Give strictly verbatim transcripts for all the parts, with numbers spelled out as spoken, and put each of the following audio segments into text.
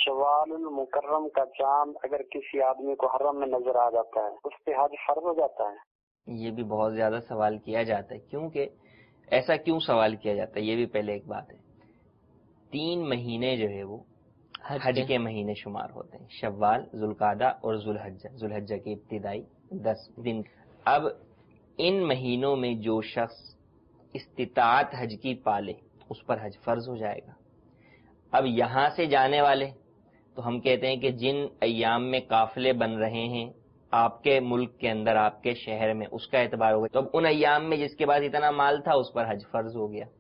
شوال المکرم کا چاند اگر کسی آدمی کو حرم میں نظر آ جاتا ہے اس پہ حج فرض ہو جاتا ہے؟ یہ بھی بہت زیادہ سوال کیا جاتا ہے، کیونکہ ایسا کیوں سوال کیا جاتا ہے؟ یہ بھی پہلے ایک بات ہے، تین مہینے جو ہے وہ حج کے مہینے شمار ہوتے ہیں، شوال، ذوالقعدہ اور ذوالحجہ، ذوالحجہ کے ابتدائی دس دن۔ اب ان مہینوں میں جو شخص استطاعت حج کی پالے اس پر حج فرض ہو جائے گا۔ اب یہاں سے جانے والے تو ہم کہتے ہیں کہ جن ایام میں قافلے بن رہے ہیں آپ کے ملک کے اندر، آپ کے شہر میں، اس کا اعتبار ہوگا، تو اب ان ایام میں جس کے پاس اتنا مال تھا اس پر حج فرض ہو گیا،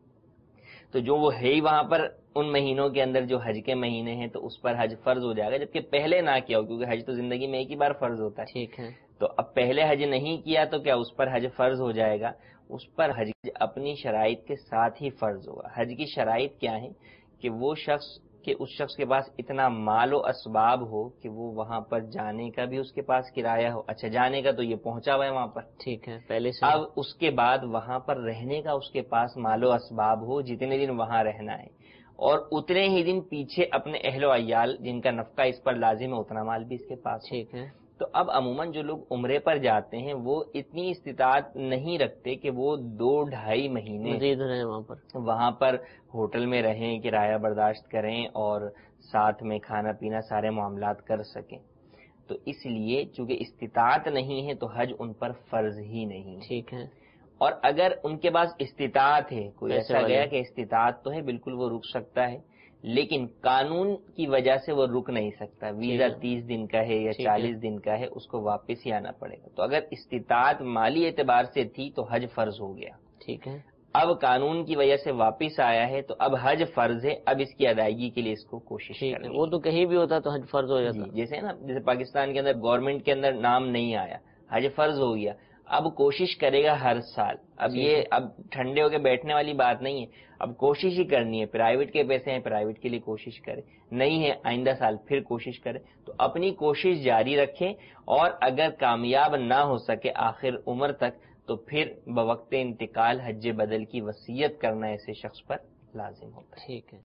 تو جو وہ ہے ہی وہاں پر ان مہینوں کے اندر جو حج کے مہینے ہیں تو اس پر حج فرض ہو جائے گا، جبکہ پہلے نہ کیا ہو، کیونکہ حج تو زندگی میں ایک ہی بار فرض ہوتا ہے۔ ٹھیک ہے، تو اب پہلے حج نہیں کیا تو کیا اس پر حج فرض ہو جائے گا؟ اس پر حج اپنی شرائط کے ساتھ ہی فرض ہوگا۔ حج کی شرائط کیا ہیں کہ وہ شخص کہ اس شخص کے پاس اتنا مال و اسباب ہو کہ وہ وہاں پر جانے کا بھی اس کے پاس کرایہ ہو، اچھا جانے کا تو یہ پہنچا ہوا ہے وہاں پر، ٹھیک ہے، پہلے سے اب اس کے بعد وہاں پر رہنے کا اس کے پاس مال و اسباب ہو، جتنے دن وہاں رہنا ہے، اور اتنے ہی دن پیچھے اپنے اہل و عیال جن کا نفقہ اس پر لازم ہے اتنا مال بھی اس کے پاس ہو۔ ٹھیک ہے، تو اب عموماً جو لوگ عمرے پر جاتے ہیں وہ اتنی استطاعت نہیں رکھتے کہ وہ دو ڈھائی مہینے مزید رہیں وہاں پر وہاں پر ہوٹل میں رہیں، کرایہ برداشت کریں اور ساتھ میں کھانا پینا سارے معاملات کر سکیں، تو اس لیے چونکہ استطاعت نہیں ہے تو حج ان پر فرض ہی نہیں۔ ٹھیک ہے، اور اگر ان کے پاس استطاعت ہے، کوئی پیسے ایسا والے گیا کہ استطاعت تو ہے، بالکل وہ رک سکتا ہے، لیکن قانون کی وجہ سے وہ رک نہیں سکتا، ویزا تیس دن کا ہے یا چالیس دن کا ہے، اس کو واپس ہی آنا پڑے گا۔ تو اگر استطاعت مالی اعتبار سے تھی تو حج فرض ہو گیا، ٹھیک ہے، اب قانون کی وجہ سے واپس آیا ہے تو اب حج فرض ہے، اب اس کی ادائیگی کے لیے اس کو کوشش ٹھیک ہے، کرنی وہ تو کہیں بھی ہوتا تو حج فرض ہو جاتا۔ جی، جیسے نا جیسے پاکستان کے اندر گورنمنٹ کے اندر نام نہیں آیا، حج فرض ہو گیا، اب کوشش کرے گا ہر سال، اب یہ اب ٹھنڈے ہو کے بیٹھنے والی بات نہیں ہے، اب کوشش ہی کرنی ہے، پرائیویٹ کے پیسے ہیں پرائیویٹ کے لیے کوشش کرے، نہیں ہے آئندہ سال پھر کوشش کرے، تو اپنی کوشش جاری رکھیں، اور اگر کامیاب نہ ہو سکے آخر عمر تک تو پھر بوقت انتقال حج بدل کی وصیت کرنا ایسے شخص پر لازم ہوتا ہے۔ ٹھیک ہے۔